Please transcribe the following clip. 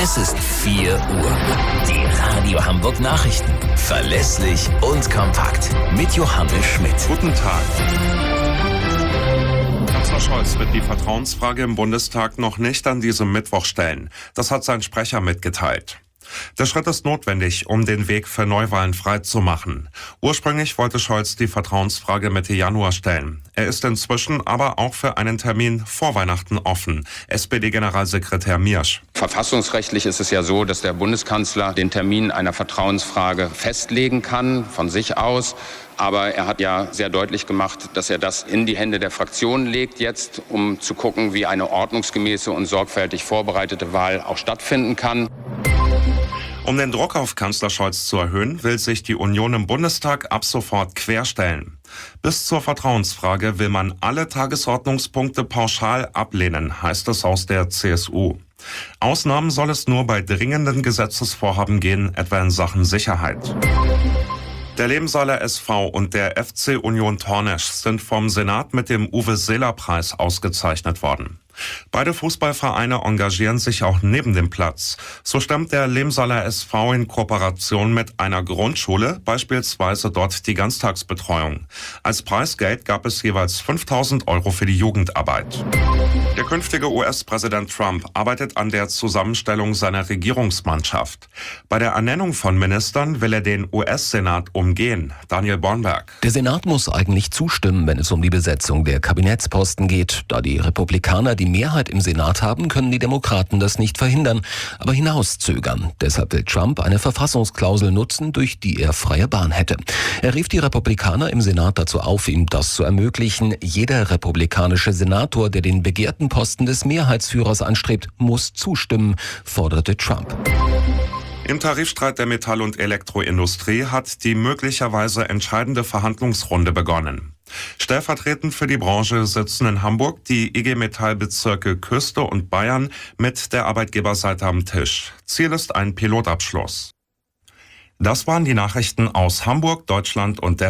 Es ist 4 Uhr. Die Radio Hamburg Nachrichten. Verlässlich und kompakt. Mit Johannes Schmidt. Guten Tag. Kanzler Scholz wird die Vertrauensfrage im Bundestag noch nicht an diesem Mittwoch stellen. Das hat sein Sprecher mitgeteilt. Der Schritt ist notwendig, um den Weg für Neuwahlen frei zu machen. Ursprünglich wollte Scholz die Vertrauensfrage Mitte Januar stellen. Er ist inzwischen aber auch für einen Termin vor Weihnachten offen. SPD-Generalsekretär Miersch. Verfassungsrechtlich ist es ja so, dass der Bundeskanzler den Termin einer Vertrauensfrage festlegen kann, von sich aus. Aber er hat ja sehr deutlich gemacht, dass er das in die Hände der Fraktionen legt jetzt, um zu gucken, wie eine ordnungsgemäße und sorgfältig vorbereitete Wahl auch stattfinden kann. Um den Druck auf Kanzler Scholz zu erhöhen, will sich die Union im Bundestag ab sofort querstellen. Bis zur Vertrauensfrage will man alle Tagesordnungspunkte pauschal ablehnen, heißt es aus der CSU. Ausnahmen soll es nur bei dringenden Gesetzesvorhaben gehen, etwa in Sachen Sicherheit. Der Lemsaler SV und der FC Union Tornesch sind vom Senat mit dem Uwe-Seeler-Preis ausgezeichnet worden. Beide Fußballvereine engagieren sich auch neben dem Platz. So stemmt der Lemsaler SV in Kooperation mit einer Grundschule beispielsweise dort die Ganztagsbetreuung. Als Preisgeld gab es jeweils 5.000 € für die Jugendarbeit. Der künftige US-Präsident Trump arbeitet an der Zusammenstellung seiner Regierungsmannschaft. Bei der Ernennung von Ministern will er den US-Senat umgehen. Daniel Bornberg. Der Senat muss eigentlich zustimmen, wenn es um die Besetzung der Kabinettsposten geht. Da die Republikaner die Mehrheit im Senat haben, können die Demokraten das nicht verhindern, aber hinauszögern. Deshalb will Trump eine Verfassungsklausel nutzen, durch die er freie Bahn hätte. Er rief die Republikaner im Senat dazu auf, ihm das zu ermöglichen. Jeder republikanische Senator, der den begehrten Posten des Mehrheitsführers anstrebt, muss zustimmen, forderte Trump. Im Tarifstreit der Metall- und Elektroindustrie hat die möglicherweise entscheidende Verhandlungsrunde begonnen. Stellvertretend für die Branche sitzen in Hamburg die IG Metall-Bezirke Küste und Bayern mit der Arbeitgeberseite am Tisch. Ziel ist ein Pilotabschluss. Das waren die Nachrichten aus Hamburg, Deutschland und der